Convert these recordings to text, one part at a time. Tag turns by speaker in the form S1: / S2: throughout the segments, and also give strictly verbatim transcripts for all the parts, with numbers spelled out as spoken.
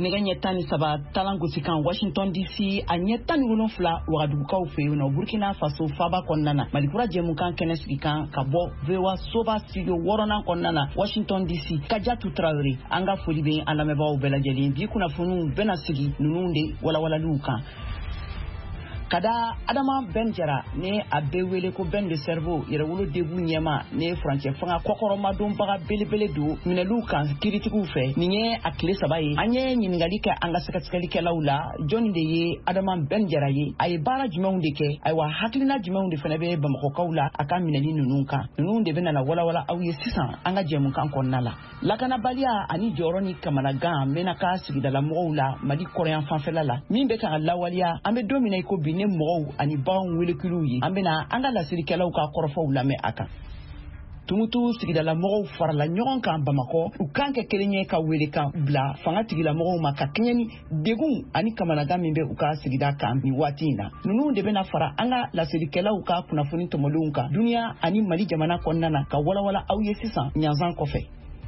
S1: nɛgɛ ɲɛ tan ni saba talangosi kan Washington D C a ɲɛ tan ni wolonfila wagadugukaw fɛ yen nɔ Burkina Faso faaba kɔnɔna na Malikura jɛmukan kɛnɛ sigi kan ka bɔ V O A Soba studio wɔɔrɔnan kɔnɔna na Washington D C Kajatu Traoré an ka foli bɛ an lamɛnbaaw bɛɛ lajɛlen bi kunnafoniw bɛna sigi ninnu de walawalaliw kan. Kada Adama Ben Jara ne a bɛ wele ko Ben de Cerveau yɛrɛwolo debu ɲɛma ne furancɛ fanga kɔkɔrɔmadonbaga belebele don minɛliw kan kiritigiw fɛ nin ye a tile saba ye an ye ɲininkali kɛ an ka sɛgɛsɛgɛlikɛlaw la jɔnni de ye Adama Ben Jara ye a ye baara jumɛnw de kɛ ayiwa hakilina jumɛnw de fana bɛ Bamakɔkaw la a ka minɛli ninnu kan ninnu de bɛna walawala aw ye sisan an ka jɛmukan kɔnɔna la lakanabaliya ani jɔyɔrɔ ni kamanagan mɛna ka sigidala mɔgɔw la Mali kɔrɔyan fanfɛla la min bɛ ka lawaliya an bɛ don min na i ko bi ne mɔgɔw ani baganw welekiliw ye an bɛna an ka lasirikɛlaw ka kɔrɔfɔw lamɛn a kan tumutu sigidala mɔgɔw farala ɲɔgɔn kan Bamakɔ u kan kɛ kelen ye ka welekan bila fanga tigila mɔgɔw ma ka kɛɲɛ ni degun ani kamanagan min bɛ u ka sigida kan ni waati in na ninnu de bɛna fara an ka lasirikɛlaw ka kunnafoni tɔmɔlenw kan duniya ani Mali jamana kɔnɔna na ka walawala aw ye sisan ɲanzan kɔfɛ.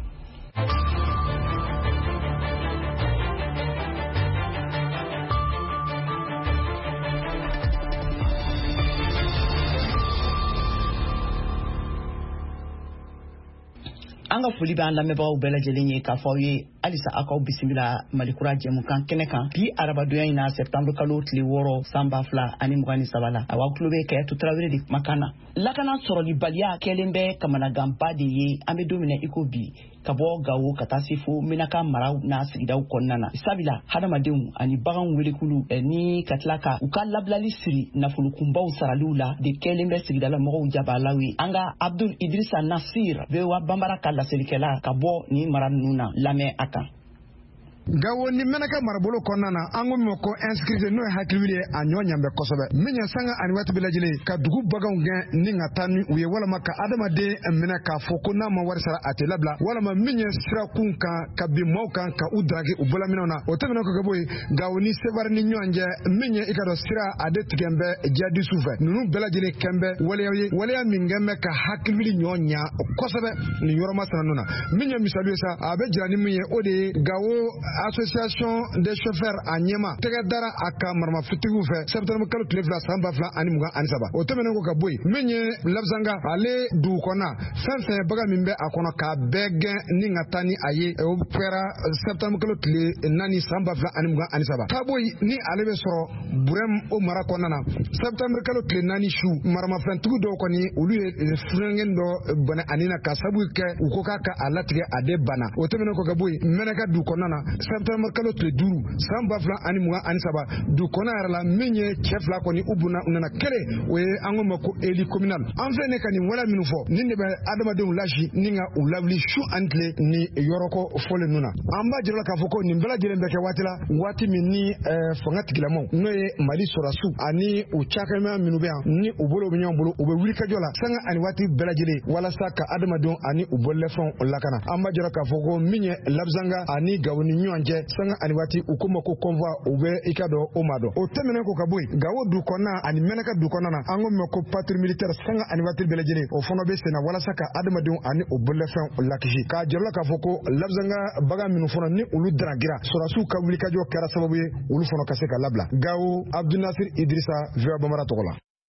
S1: An ka foli bɛ an lamɛnbaaw bɛɛ lajɛlen ye k'a fɔ aw ye halisa aw k'aw bisimila Malikura jɛmukan kɛnɛ kan bi arabadonya in na septembre kalo tile wɔɔrɔ san ba fila ani mugan ni saba la a b'aw tulo bɛ Kayatu Tarawele de kumakan na lakana sɔrɔlibaliya kɛlen bɛ kamanaganba de ye an bɛ don min na i ko bi ka bɔ Gawo ka taa se fo Menaka maraw n'a sigidaw kɔnɔna na sabula hadamadenw ani baganw welekulu ni ka tila ka u ka labilali siri nafolokunbaw saraliw la de kɛlen bɛ sigidala mɔgɔw jabalaw ye an ka Abdul Idrissa Nasir V O A Banbara ka laselikɛla ka bɔ ni mara ninnu na lamɛn a kan.
S2: Gawo ni Menaka marabolo kɔnɔna na an ko min ko inscrire n'o ye hakili ye a ɲɔ ɲanbɛ kosɛbɛ min ye sanga ani waati bɛɛ lajɛlen ka dugu baganw gɛn ni ka taa ni u ye walama ka adamaden minɛ k'a fɔ ko n'a ma wari sara a tɛ labila walama min ye sirakun kan ka bin maaw kan ka u dragi u bolaminɛw na o tɛmɛnen kɔ ka bɔ yen Gawo ni Sevare ni ɲɔgɔn cɛ min ye i ka dɔn sira a de tigɛ bɛ jihadistu fɛ ninnu bɛɛ lajɛlen kɛn bɛ waleyaw ye waleya min kɛn bɛ ka hakili ɲɔ ɲa kosɛbɛ nin yɔrɔ masina ninnu na min ye misali ye sa a bɛ jira ni min ye o de ye Gawo association des chauffeurs a ɲɛma tɛgɛ dara a ka maramafitigiw fɛ septembre kalo tile fila san ba fila ani mugan ani saba o tɛmɛnen ko ka bɔ yen min ye Labzanga ale dugu kɔnɔ fɛn fɛn bagan min bɛ a kɔnɔ k'a bɛɛ gɛn ni ka taa ni a ye o kɛra septembre kalo tile naani san ba fila ani mugan ani saba ka bɔ yen ni ale bɛ sɔrɔ Burem o mara kɔnɔna na septembre kalo tile naani su maramafɛntigiw dɔw kɔni olu ye fɛngɛn dɔ bana ani na ka sabu kɛ u ko k'a ka a latigɛ a de bana o tɛmɛnen ko ka bɔ yen Menaka dugu kɔnɔna na septembre kalo tile duuru san ba fila ani mugan ani saba du kɔnɔ yɛrɛ la min ye cɛ fila kɔni u bunna u nana kelen o ye an ko ma ko eli communal an filɛ ne ka nin wala minnu fɔ nin de bɛ adamadenw lasi ni ka u lawuli su ani tile ni yɔrɔkɔ fɔlen ninnu na an b'a jira k'a fɔ ko nin bɛɛ lajɛlen bɛ kɛ waati la waati min ni fanga tigilamaw n'o ye Mali sɔrɔsiw ani u cakɛmɛ minnu bɛ yan ni u bolo bɛ ɲɔgɔn bolo u bɛ wuli kajɔ la sanga ani waati bɛɛ lajɛlen walasa ka adamadenw ani u bololɛfɛnw lakana an b'a jira k'a fɔ ko min ye Labzanga ani Gawo ni ɲɔgɔn cɛ sanga ani waati u ko ma ko convoi u bɛ i ka dɔn o ma dɔn o tɛmɛnen ko ka bɔ yen Gawo du kɔnɔna ani Menaka du kɔnɔna na an ko ma ko patrouille militaire sanga ani waati bɛɛ lajɛlen o fana bɛ senna walasa ka adamadenw ani u bololɛfɛnw lakisi k'a jira k'a fɔ ko Labzanga bagan minnu fana ni olu daragira sɔrɔsiw ka wulikajɔ kɛra sababu ye olu fana ka se ka labila Gawo Abdul Nasir Idrissa V O A Banbara tɔgɔ la.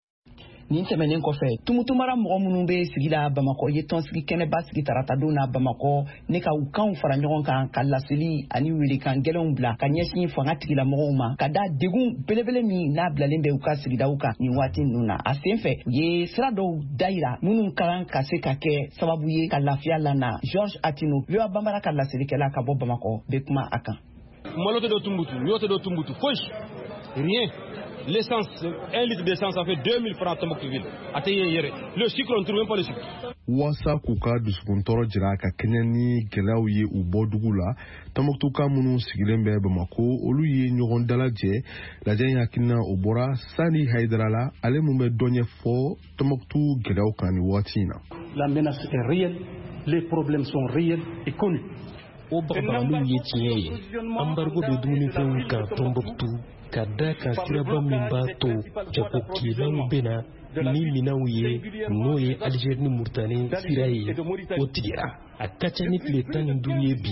S1: Nin tɛmɛnen kɔfɛ tumutumara mɔgɔ minnu bɛ sigi la Bamakɔ ye tɔnsigi kɛnɛba sigi tarata don na Bamakɔ ne ka u kanw fara ɲɔgɔn kan ka laseli ani welekan gɛlɛnw bila ka ɲɛsin fanga tigila mɔgɔw ma ka da degun belebele min n'a bilalen bɛ u ka sigidaw kan nin waati ninnu na a sen fɛ u ye sira dɔw dayira minnu kan ka se ka kɛ sababu ye ka lafiya lana Georges Atino V O A Banbara ka laselikɛla ka bɔ Bamakɔ bɛ kuma a kan.
S3: Malo tɛ dɔ Tumbutu ɲɔ tɛ dɔ Tumbutu foyi rien. L'essence, un litre d'essence, ça fait deux mille francs à Tombouctou-Ville. Le sucre, on ne trouve même pas le sucre.
S4: Wasa kuka dusukuntɔrɔ jira ka kɛɲɛ ni gɛlɛyaw ye u bɔ dugu la Tombouctou minnu sigilen bɛ Bamako olu ye ɲɔgɔn dalajɛ lajɛ in hakilina o bɔra Sani Haidara la ale mun bɛ dɔn ɲɛfɔ Tombouctou gɛlɛyaw kan ni waati in na.
S5: La menace est réelle, les problèmes sont réels et connus.
S6: O bagabagaliw ye tiɲɛ ye embargo bɛ dumunifɛnw kan Tombouctou ka da ka siraba min b'a to jagokilaw bɛna ni minɛnw ye n'o ye Algérie ni Mauritanie sira ye o tigɛra a ka ca ni tile tan ni duuru ye bi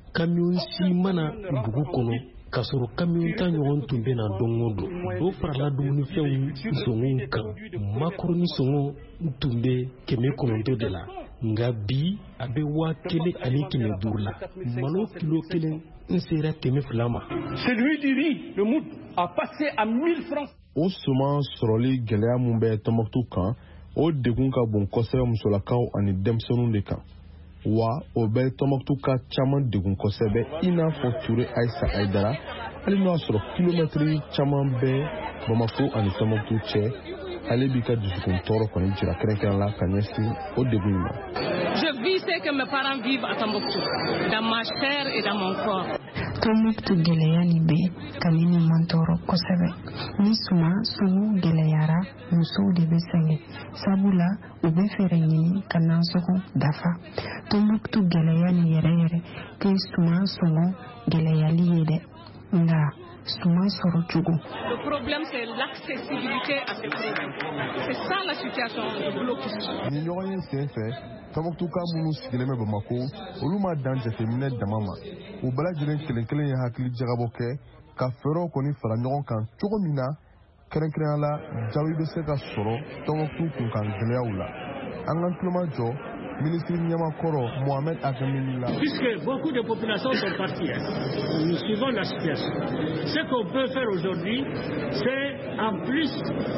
S6: camion si mana dugu kɔnɔ k'a sɔrɔ camion ta ɲɔgɔn tun bɛ na don o don dɔ farala dumunifɛnw sɔngɔw kan makaroni sɔngɔ tun bɛ kɛmɛ kɔnɔntɔn de la nka bi a bɛ waa kelen ani kɛmɛ duuru la malo kilo kelen n sera kɛmɛ fila ma.
S5: Celui du riz, le mout, a passé à mille francs.
S4: O suman sɔrɔli gɛlɛya mun bɛ Tɔnbɔkutu kan o degun ka bon kosɛbɛ musolakaw ani denmisɛnninw de kan wa o bɛ Tɔnbɔkutu ka caman degun kosɛbɛ i n'a fɔ Ture Ayisa Ayidara hali n'o y'a sɔrɔ kilomɛtiri caman bɛ Bamako ani Tɔnbɔkutu cɛ ale b'i ka dusukun tɔɔrɔ kɔni jira kɛrɛnkɛrɛn la ka ɲɛsin o degun in ma.
S7: Je vis ce que mes parents vivent à Tombouctou, dans ma chair et dans mon corps.
S8: Tombouctou gɛlɛya nin bɛ ka ne ni man tɔɔrɔ kosɛbɛ. Ni suma sɔngɔw gɛlɛyara musow de bɛ sɛgɛn sabula u bɛ fɛɛrɛ ɲini ka nansɔngɔ dafa. Tombouctou gɛlɛya nin yɛrɛ yɛrɛ tɛ suma sɔngɔ gɛlɛyali ye dɛ nka suma sɔrɔ cogo.
S7: Le problème c'est l'accessibilité à ces produits. C'est ça la situation de blocus.
S4: Ni ɲɔgɔn ye sen fɛ Tɔnbɔkutu ka minnu sigilen bɛ Bamako olu ma dan jateminɛ dama ma u bɛɛ lajɛlen kelen kelen ye hakili jagabɔ kɛ ka fɛɛrɛw kɔni fara ɲɔgɔn kan cogo min na kɛrɛnkɛrɛnya la jaabi bɛ se ka sɔrɔ Tɔnbɔkutu kunkan gɛlɛyaw la an ka tuloma jɔ ministre ɲɛmakɔrɔ Mohamed Agamili la.
S5: Puisque beaucoup de populations sont parties, nous suivons la situation. Ce qu'on peut faire aujourd'hui, c'est en plus.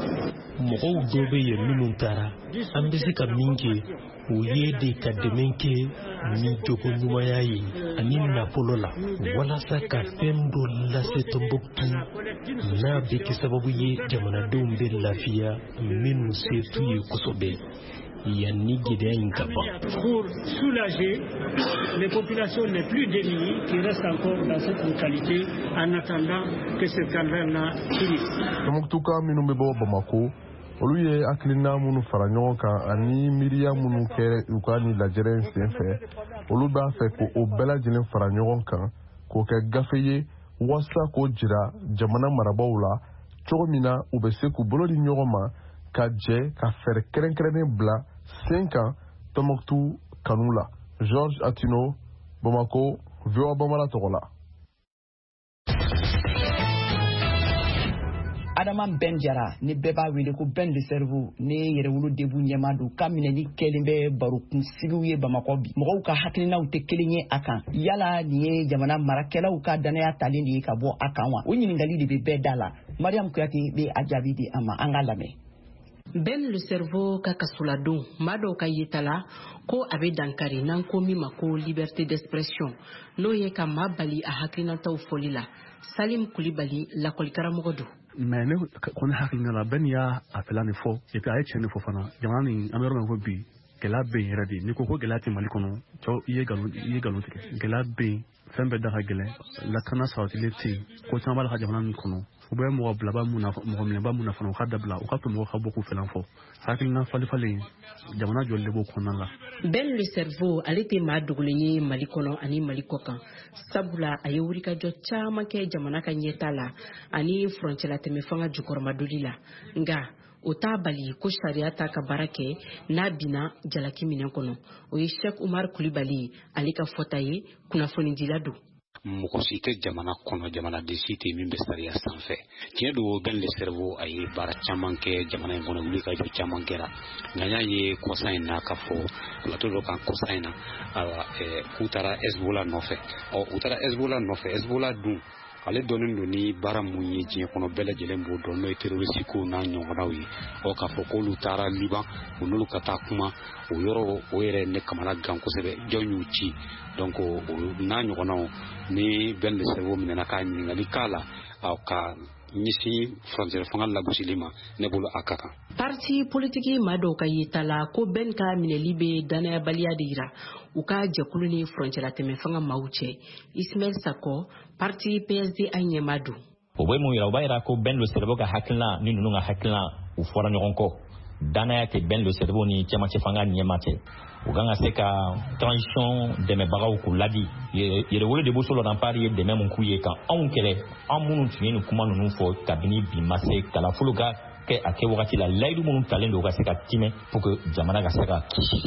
S6: Mɔgɔw dɔw bɛ yen minnu taara an bɛ se ka min kɛ o ye de ka dɛmɛ kɛ ni jogo ɲumanya ye ani nafolo la walasa ka fɛn dɔ lase Tɔnbɔkutu n'a bɛ kɛ sababu ye jamanadenw bɛ lafiya minnu se t'u ye kosɛbɛ yanni gɛlɛya in ka ban.
S5: Pour soulager les populations les plus démunies qui restent encore dans cette localité en attendant que ce calvaire-là finisse.
S4: Tɔnbɔkutu ka minnu bɛ bɔ Bamako olu ye hakilina minnu fara ɲɔgɔn kan ani miiriya minnu kɛ u ka ni lajɛrɛ in sen fɛ olu b'a fɛ k'o bɛɛ lajɛlen fara ɲɔgɔn kan k'o kɛ gafe ye walasa k'o jira jamana marabaaw la cogo min na u bɛ se k'u bolo di ɲɔgɔn ma ka jɛ ka fɛɛrɛ kɛrɛnkɛrɛnnen bila sen kan Tɔnbɔkutu kanu la. Georges Atino, Bamako, V O A Bambara tɔgɔ la.
S1: Adama Ben Jara ni bɛɛ b'a wele ko Ben le cerveau ne yɛrɛwolo debu ɲɛma don ka minɛli kɛlen bɛ barokun sigiw ye Bamakɔ bi mɔgɔw ka hakilinaw tɛ kelen ye a kan yala nin ye jamana marakɛlaw ka danaya talen de ye ka bɔ a kan wa o ɲininkali de bɛ bɛɛ da la Mariam Kuyate bɛ a jaabi di a ma an ka lamɛn.
S9: Ben le cerveau ka kasuladon maa dɔw ka yeta la ko a bɛ dankari n'an ko min ma ko liberté d'expression n'o ye ka maa bali a hakilinataw fɔli la Salim Kulibali lakɔlikaramɔgɔ don.
S10: mais ne kɔni hakilina la bɛɛ n'i y'a appela nin fɔ et puis a ye tiɲɛ de fɔ fana jamana nin an bɛ yɔrɔ min fɔ bi gɛlɛya bɛ yen yɛrɛ de n'i ko ko gɛlɛya tɛ Mali kɔnɔ cɛw i ye nkalon i ye nkalon tigɛ gɛlɛya bɛ yen fɛn bɛɛ da ka gɛlɛn lakana sabatilen tɛ yen ko caman b'a la ka jamana nin kɔnɔ u bɛ mɔgɔ bilaba mun na mɔgɔ minɛba mun na fana u ka dabila u ka to mɔgɔ ka bɔ k'u fɛlan fɔ hakilina falifalen jamana jɔli de b'o kɔnɔna la.
S9: Ben le cerveau ale tɛ maa dogolen ye Mali kɔnɔ ani Mali kɔ kan sabula a ye wulikajɔ caman kɛ jamana ka ɲɛta la ani furancɛla tɛmɛ fanga jukɔrɔmadoli la nka o t'a bali ko sariya t'a ka baara kɛ n'a binna jalaki minɛn kɔnɔ o ye Sheikh Umar Kulibali ale ka fɔta ye kunnafonidila don.
S11: mɔgɔ si tɛ jamana kɔnɔ jamanaden si tɛ min bɛ sariya sanfɛ tiɲɛ don Ben le cerveau a ye baara caman kɛ jamana in kɔnɔ wuli ka jɔ caman kɛra nka n y'a ye kɔsa in na k'a fɔ plateau dɔ kan kɔsa in na k'u taara Hezbollah nɔfɛ ɔ u taara Hezbollah nɔfɛ Hezbollah dun ale dɔnnen don ni baara mun ye diɲɛ kɔnɔ bɛɛ lajɛlen b'o dɔn n'o ye terroriste ko n'a ɲɔgɔnnaw ye ɔ k'a fɔ k'olu taara Liban u n'olu ka taa kuma o yɔrɔ o yɛrɛ ne kamana gan kosɛbɛ jɔn y'u ci donc n'a ɲɔgɔnnaw ni Ben le cerveau minɛna k'a ɲininkali k'a la ka ɲɛsin frontière fanga lagosili ma ne bolo a ka kan.
S9: Parti politique maa dɔw ka yeta la ko Ben ka minɛli bɛ danayabaliya de yira u ka jɛkulu ni frontière tɛmɛ fanga maaw cɛ Ismail Sakɔ parti P S D a ɲɛmaa don.
S12: O bɛ mun yira o b'a yira ko Ben le cerveau ka hakilina ni ninnu ka hakilina u fɔra ɲɔgɔn kɔ danaya tɛ Ben le cerveau ni cɛmancɛ fanga ɲɛmaa cɛ u kan ka se ka transition dɛmɛbagaw k'u ladi yɛrɛwolo de boso lɔnanpari ye dɛmɛ mun k'u ye ka anw kɛlɛ an minnu tun ye nin kuma ninnu fɔ kabini bi ma se kalafolo ka kɛ a kɛ wagati la layidu minnu talen don u ka se ka timɛ pour que jamana ka se ka kisi.